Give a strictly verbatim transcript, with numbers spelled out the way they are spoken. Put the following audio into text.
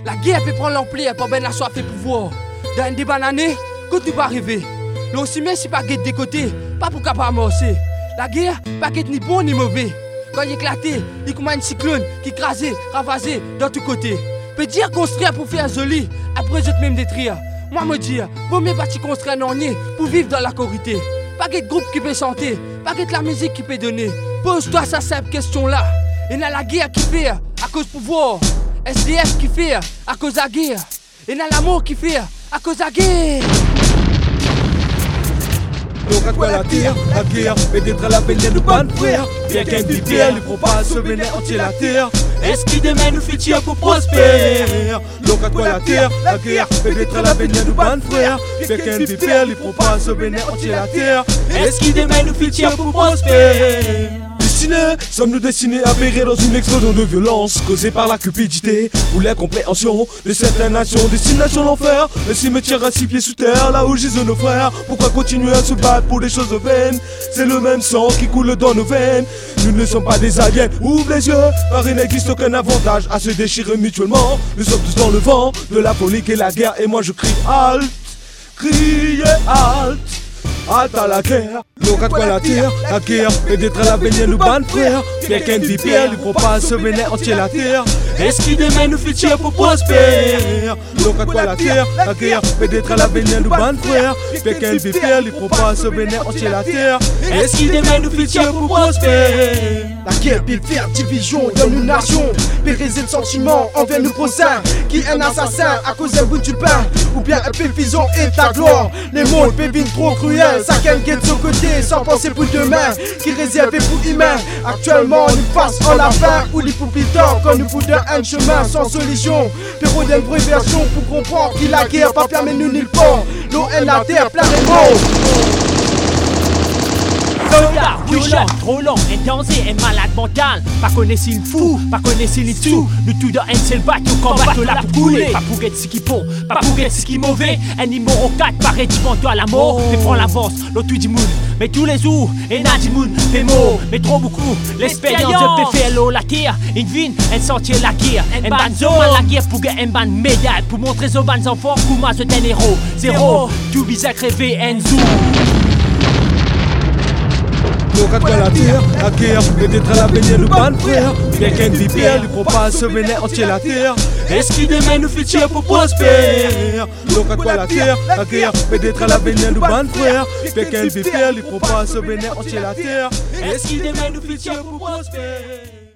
La guerre peut prendre l'ampleur pour ben la soif et pouvoir. Dans une des bananes, quand tu vas arriver. Nous aussi, même si pas guette des côtés, pas pour capable amorcer. La guerre, pas guette ni bon ni mauvais. Quand il éclatait, il comme un cyclone qui crasait, ravasait dans tous côtés. Peut dire construire pour faire joli, après je te même détruire. Moi me dire, vaut mieux pas construire non pour vivre dans la corité. Pas guette groupe qui peut chanter, pas guette la musique qui peut donner. Pose-toi cette simple question là. Et n'a la guerre qui fait à cause pouvoir. S D F qui fait à cause de la guerre. Et n'a l'amour qui fait à cause de la guerre. Donc à quoi la terre, la guerre, peut-être la peine de ban frère. Bien qu'un bipère, lui propage ce venin entier la terre. Est-ce qu'il demain nous fait pour prospérer? Donc à quoi la terre, la guerre, peut-être la peine de ban frère. Bien qu'un bipère, lui propage ce venin entier la terre. Est-ce qu'il demain nous fait pour prospérer? Sommes-nous destinés à périr dans une explosion de violence causée par la cupidité ou l'incompréhension de certaines nations? Destination l'enfer, le cimetière à six pieds sous terre, là où gisent nos frères. Pourquoi continuer à se battre pour des choses vaines? C'est le même sang qui coule dans nos veines. Nous ne sommes pas des aliens, ouvre les yeux, car il n'existe aucun avantage à se déchirer mutuellement. Nous sommes tous dans le vent de la panique et la guerre, et moi je crie halte, criez halte. Halte à la guerre, donc à quoi la terre, la guerre, et d'être à la baignée nous ban frère. Quelqu'un de vipère, lui propage ce venin entier la terre. Est-ce qu'il demain nous fait tirer pour prospérer? Donc à quoi la terre, la guerre, et d'être à la baignée nous ban frère. Quelqu'un de vipère, lui propage ce venin entier la terre. Est-ce qu'il demain nous fait tirer pour prospérer? La guerre peut faire division dans nos nations, périser le sentiment envers nos voisins. Qui est un assassin à cause d'un bout du pain, ou bien un péfison et ta gloire. Les mots pévin trop cruels, chacun guette de son côté sans penser pour demain, qui réservé pour humain. Actuellement nous face en la fin, ou les poupitants quand nous boudons un chemin sans solution. Péro d'une vraie version pour comprendre qu'il la guerre pas permet nous nulle part. L'eau est la terre plein de mots. Soldat, violent, trop lent, intensé et malade mental. Pas connaissez le fou, pas connaissez les tout. Nous tout dans un seul bateau, combat là pour couler. Pas pour être ce qui bon, pas pour être ce qui mauvais. Un numéro quatre, paraît du à la mort. Mais prends l'avance, l'autre tout du monde. Mais tous les jours, et n'a du monde, fait mot. Mais trop beaucoup, l'expérience de P F L O, la terre. Une vie, un sentier la guerre. Un ban zone, la guerre pour gagner un ban médaille. Pour montrer aux ban enfants, comment c'est un héros. Zéro, tout bizarre rêver, un zoo. Donc à quoi la terre, la guerre, et d'être à la baignée nous ban frère. Quelqu'un de vipère, lui propage ce venin entier la terre. Est-ce qu'il demain nous fait tirer pour prospérer? Donc à quoi la terre, la guerre, et d'être à la baignée nous ban frère. Quelqu'un de vipère, lui propage ce venin entier la terre. Est-ce qu'il demain nous fait tirer pour prospérer?